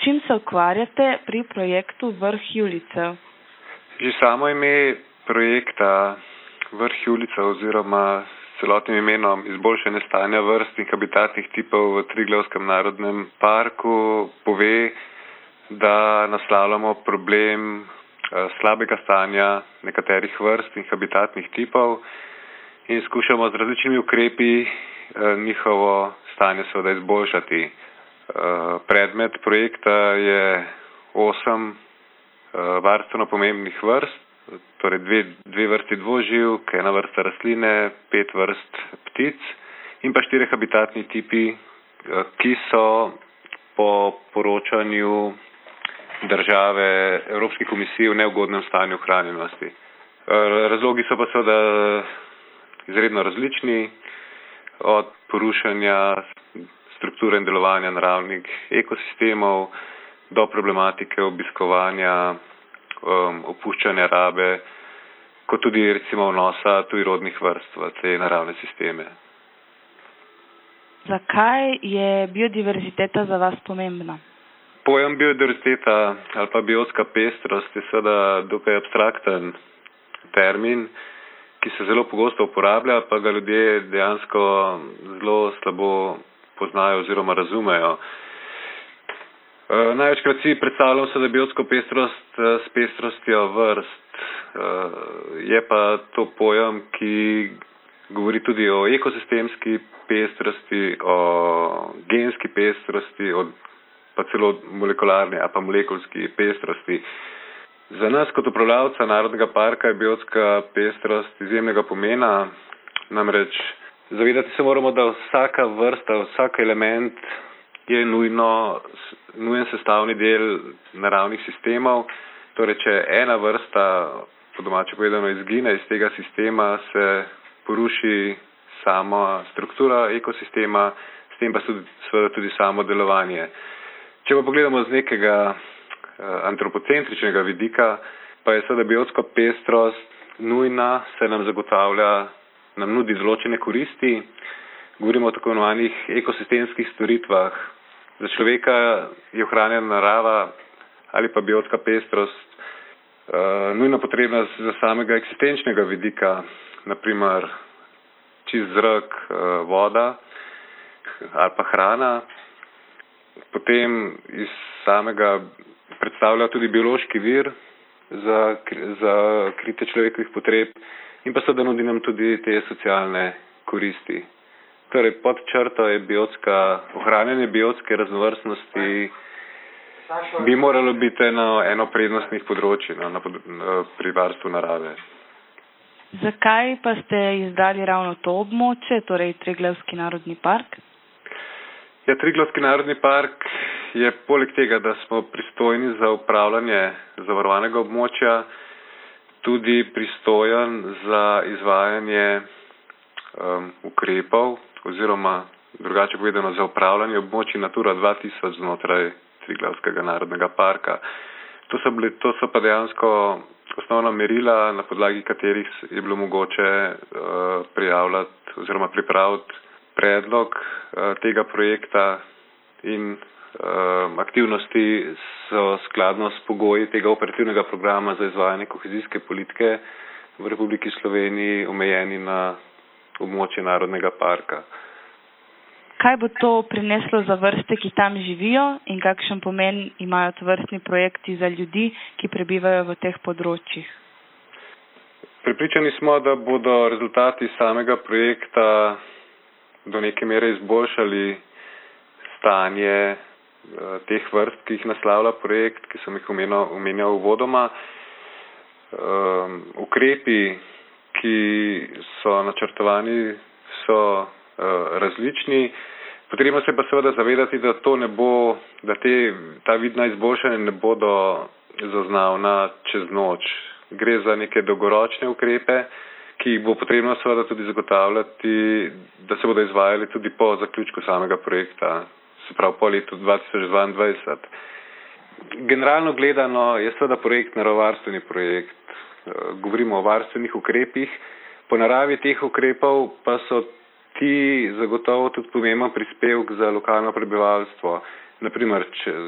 čim se ukvarjate pri projektu Vrh Julicev? Že samo ime projekta Vrh Julicev oziroma s celotnim imenom izboljšanje stanja vrst in habitatnih tipov v Triglavskem narodnem parku pove, da naslavljamo problem slabega stanja nekaterih vrst in habitatnih tipov in skušamo z različnimi ukrepi njihovo stanje seveda izboljšati. Predmet projekta je 8 varstveno pomembnih vrst, torej dve vrsti dvoživk, 1 vrsta rastline, 5 vrst ptic in pa 4 habitatni tipi, ki so po poročanju države Evropske komisije v neugodnem stanju ohranjenosti. Razlogi so pa seveda izredno različni, od porušanja strukture in delovanja naravnih ekosistemov do problematike obiskovanja, opuščanja rabe, kot tudi recimo vnosa tujerodnih vrst v te naravne sisteme. Zakaj je biodiverziteta za vas pomembna? Pojem biodiverziteta ali pa biotska pestrost je seveda dokaj abstrakten termin, ki se zelo pogosto uporablja, pa ga ljudje dejansko zelo slabo poznajo oziroma razumejo. Največkrat si predstavljamo seveda biotsko pestrost s pestrostjo vrst. Je pa to pojem, ki govori tudi o ekosistemski pestrosti, o genski pestrosti, pa celo molekularni ali pa molekulski pestrosti. Za nas kot upravljavca Narodnega parka je biotska pestrost izjemnega pomena, namreč zavedati se moramo, da vsaka vrsta, vsak element je nujen sestavni del naravnih sistemov. Torej, če ena vrsta, po domače povedano, izgine iz tega sistema, se poruši sama struktura ekosistema, s tem pa seveda tudi samo delovanje. Če pa pogledamo z nekega antropocentričnega vidika, pa je seveda biotska pestrost nujna, se nam zagotavlja, nam nudi določene koristi. Govorimo o tako imenovanih ekosistemskih storitvah. Za človeka je ohranjena narava ali pa biotska pestrost nujno potrebna za samega eksistenčnega vidika, naprimer čist zrak, voda ali pa hrana. Potem iz samega predstavlja tudi biološki vir za kritje človekovih potreb in pa seveda nudi nam tudi te socialne koristi. Torej, pod črto je ohranjanje biotske raznovrstnosti bi moralo biti eno prednostnih področij pri varstvu narave. Zakaj pa ste izbrali ravno to območje, torej Triglavski narodni park? Ja, Triglavski narodni park je poleg tega, da smo pristojni za upravljanje zavarovanega območja, tudi pristojen za izvajanje ukrepov oziroma drugače povedano za upravljanje območij Natura 2000 znotraj Triglavskega narodnega parka. To so pa dejansko osnovna merila, na podlagi katerih je bilo mogoče prijavljati oziroma pripraviti predlog tega projekta in aktivnosti so skladno s pogoji tega operativnega programa za izvajanje kohezijske politike v Republiki Sloveniji omejeni na območje Narodnega parka. Kaj bo to prineslo za vrste, ki tam živijo in kakšen pomen imajo tovrstni projekti za ljudi, ki prebivajo v teh področjih? Prepričani smo, da bodo rezultati samega projekta do neke mere izboljšali stanje teh vrst, ki jih naslavlja projekt, ki sem jih omenjal uvodoma. Ukrepi, ki so načrtovani, so različni. Potrebno se pa seveda zavedati, da ta vidna izboljšanja ne bodo zaznavna čez noč. Gre za neke dolgoročne ukrepe, ki jih bo potrebno seveda tudi zagotavljati, da se bodo izvajali tudi po zaključku samega projekta, se pravi po letu 2022. Generalno gledano je seveda projekt naravovarstveni projekt. Govorimo o varstvenih ukrepih. Po naravi teh ukrepov pa so ti zagotovo tudi pomemben prispevek za lokalno prebivalstvo. Naprimer,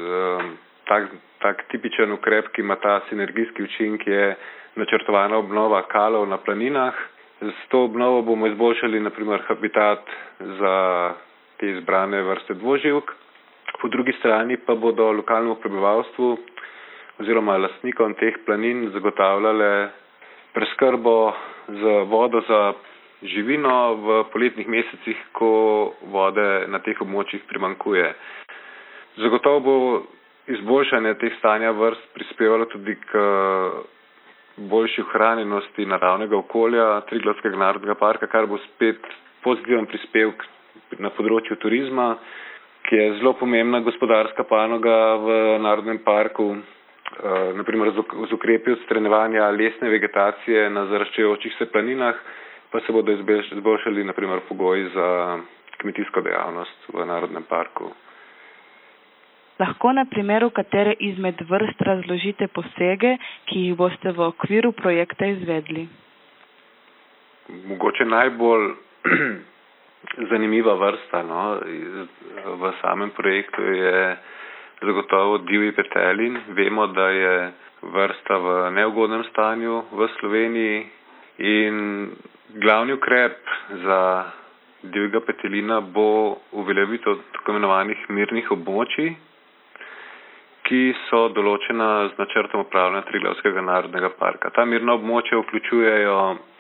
tak tipičen ukrep, ki ima ta sinergijski učinek, je načrtovana obnova kalov na planinah. S to obnovo bomo izboljšali naprimer habitat za te izbrane vrste dvoživk. Po drugi strani pa bodo lokalnemu prebivalstvu oziroma lastnikom teh planin zagotavljale preskrbo z vodo za živino v poletnih mesecih, ko vode na teh območjih primanjkuje. Zagotovo bo izboljšanje teh stanja vrst prispevalo tudi k boljši ohranjenosti naravnega okolja Triglavskega narodnega parka, kar bo spet pozitiven prispevek na področju turizma, ki je zelo pomembna gospodarska panoga v narodnem parku. Naprimer z ukrepi odstranjevanja lesne vegetacije na zaraščajočih se planinah, pa se bodo izboljšali naprimer pogoji za kmetijsko dejavnost v narodnem parku. Lahko na primeru katere izmed vrst razložite posege, ki jih boste v okviru projekta izvedli? Mogoče najbolj zanimiva vrsta v samem projektu je zagotovo divji petelin. Vemo, da je vrsta v neugodnem stanju v Sloveniji in glavni ukrep za divjega petelina bo uveljavitev tako imenovanih mirnih območij, ki so določena z načrtom upravljanja Triglavskega narodnega parka. Ta mirna območja vključujejo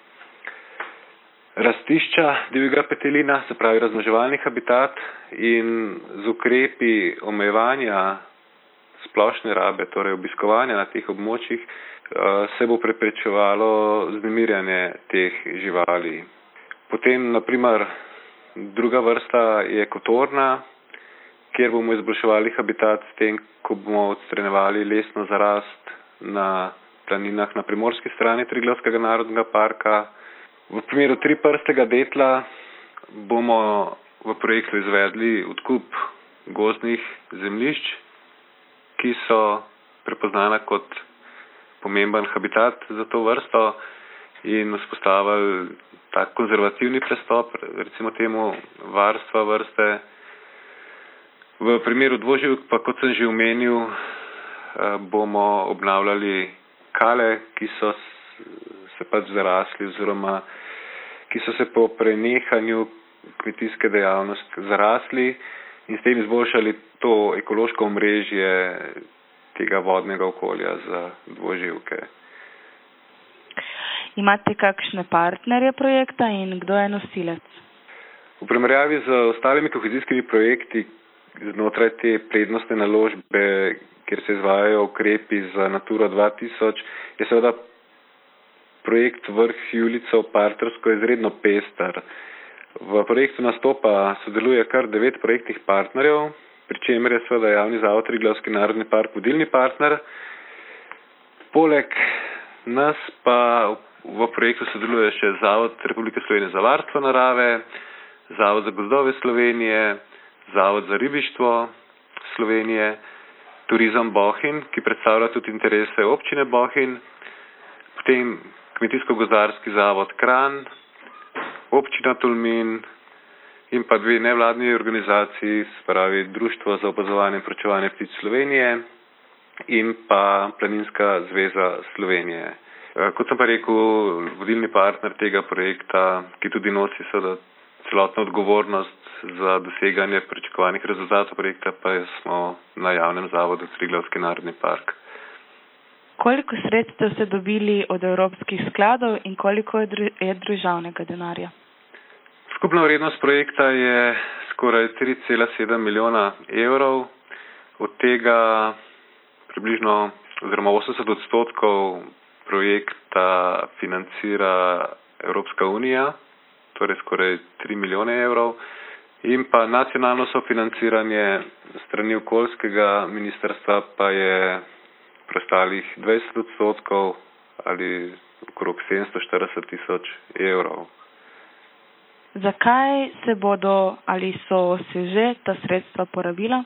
rastišča divjega petelina, se pravi razmnoževalni habitat, in z ukrepi omejevanja splošne rabe, torej obiskovanja na teh območjih, se bo preprečevalo vznemirjanje teh živali. Potem, naprimer, druga vrsta je kotorna, kjer bomo izboljševali habitat s tem, ko bomo odstranjevali lesno zarast na planinah na primorski strani Triglavskega narodnega parka. V primeru triprstega detla bomo v projektu izvedli odkup gozdnih zemljišč, ki so prepoznana kot pomemben habitat za to vrsto, in vzpostavili tak konzervativni pristop, recimo temu varstva vrste. V primeru dvoživk pa, kot sem že omenil, bomo obnavljali kale, ki so se pač zarasli oziroma ki so se po prenehanju kmetijske dejavnosti zarasli in s tem izboljšali to ekološko omrežje tega vodnega okolja za dvoživke. Imate kakšne partnerje projekta in kdo je nosilec? V primerjavi z ostalimi kohezijskimi projekti znotraj te prednostne naložbe, kjer se izvajajo ukrepi za Naturo 2000, je seveda projekt Vrh Julico Partnersko izredno pester. V projektu nastopa sodeluje kar 9 projektnih partnerjev, pri čemer je seveda javni zavod Triglavski narodni park vodilni partner. Poleg nas pa v projektu sodeluje še Zavod Republike Slovenije za varstvo narave, Zavod za gozdove Slovenije, Zavod za ribištvo Slovenije, Turizem Bohinj, ki predstavlja tudi interese občine Bohinj, potem Kmetijsko-gozdarski zavod Kranj, občina Tolmin in pa 2 nevladni organizaciji, se pravi Društvo za opazovanje in proučevanje ptic Slovenije in pa Planinska zveza Slovenije. Kot sem pa rekel, vodilni partner tega projekta, ki tudi nosi seveda celotno odgovornost za doseganje pričakovanih rezultatov projekta, pa smo na javnem zavodu Triglavski narodni park. Koliko sredstev ste dobili od evropskih skladov in koliko je državnega denarja? Skupna vrednost projekta je skoraj 3,7 milijona evrov. Od tega približno oziroma 80% projekta financira Evropska unija, torej skoraj 3 milijone evrov, in pa nacionalno sofinanciranje strani okoljskega ministrstva pa je preostalih 20% ali okrog 740 tisoč evrov. Zakaj se bodo ali so se že ta sredstva porabila?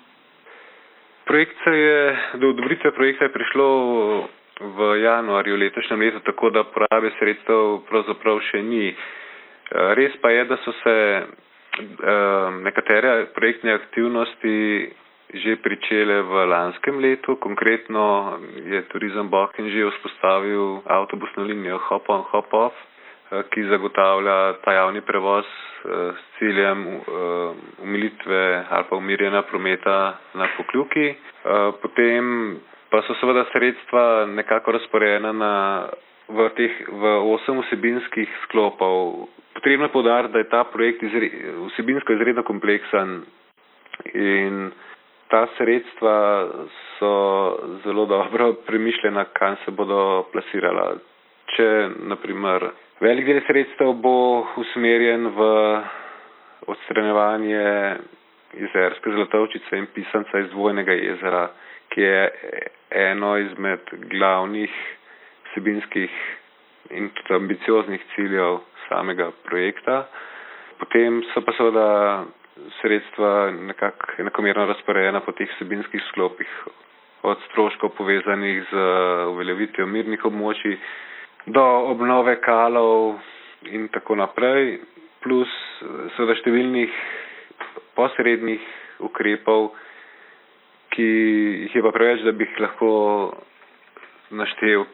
Do odobritve projekta je prišlo v januarju letošnjem letu, tako da porabe sredstev pravzaprav še ni. Res pa je, da so se nekatere projektne aktivnosti že pričele v lanskem letu. Konkretno je Turizem Bohinj že vzpostavil avtobusno linijo Hop on, Hop off, ki zagotavlja ta javni prevoz s ciljem umilitve ali pa umirjena prometa na Pokljuki. Potem pa so seveda sredstva nekako razporejena v 8 vsebinskih sklopov. Potrebno je poudariti, da je ta projekt vsebinsko izredno kompleksen in ta sredstva so zelo dobro premišljena, kam se bodo plasirala. Če, naprimer, velik del sredstev bo usmerjen v odstranjevanje jezerske zlatovčice in pisanca iz Dvojnega jezera, ki je eno izmed glavnih vsebinskih in tudi ambicioznih ciljev samega projekta. Potem so pa seveda sredstva nekako enakomerno razporejena po teh vsebinskih sklopih, od stroškov povezanih z uveljavitvijo mirnih območij do obnove kalov in tako naprej, plus seveda številnih posrednih ukrepov, ki jih je pa preveč, da bi jih lahko naštel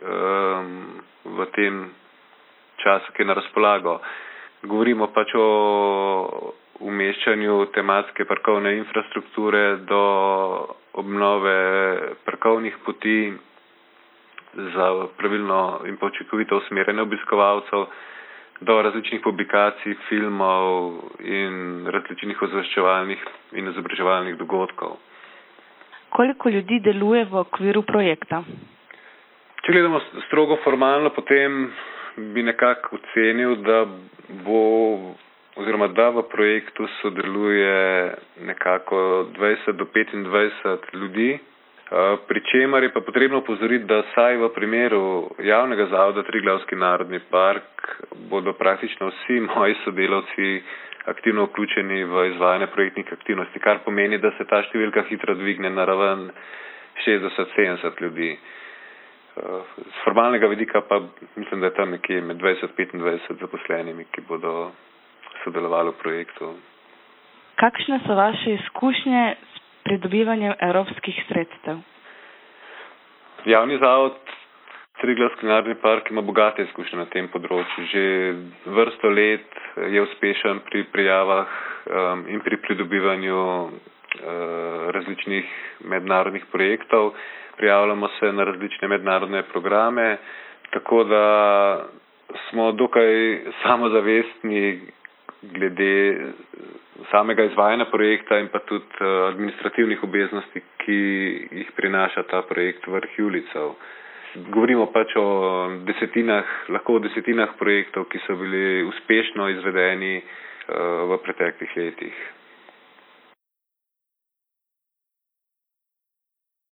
v tem času, ki je na razpolago. Govorimo pač o umeščanju tematske parkovne infrastrukture do obnove parkovnih poti za pravilno in pa učinkovito usmerjanje obiskovalcev, do različnih publikacij, filmov in različnih ozveščevalnih in izobraževalnih dogodkov. Koliko ljudi deluje v okviru projekta? Če gledamo strogo formalno, potem bi nekako ocenil, da v projektu sodeluje nekako 20 do 25 ljudi, pri čemer je pa potrebno opozoriti, da saj v primeru javnega zavoda Triglavski narodni park bodo praktično vsi moji sodelavci aktivno vključeni v izvajanje projektnih aktivnosti, kar pomeni, da se ta številka hitro dvigne na raven 60-70 ljudi. Z formalnega vidika pa mislim, da je tam nekje med 20-25 zaposlenimi, ki bodo sodelovali v projektu. Kakšne so vaše izkušnje s pridobivanjem evropskih sredstev? Javni zavod Triglavski narodni park ima bogate izkušnje na tem področju. Že vrsto let je uspešen pri prijavah in pri pridobivanju različnih mednarodnih projektov. Prijavljamo se na različne mednarodne programe, tako da smo dokaj samozavestni glede samega izvajanja projekta in pa tudi administrativnih obveznosti, ki jih prinaša ta projekt Vrh Julijcev. Govorimo pač o lahko o desetinah projektov, ki so bili uspešno izvedeni v preteklih letih.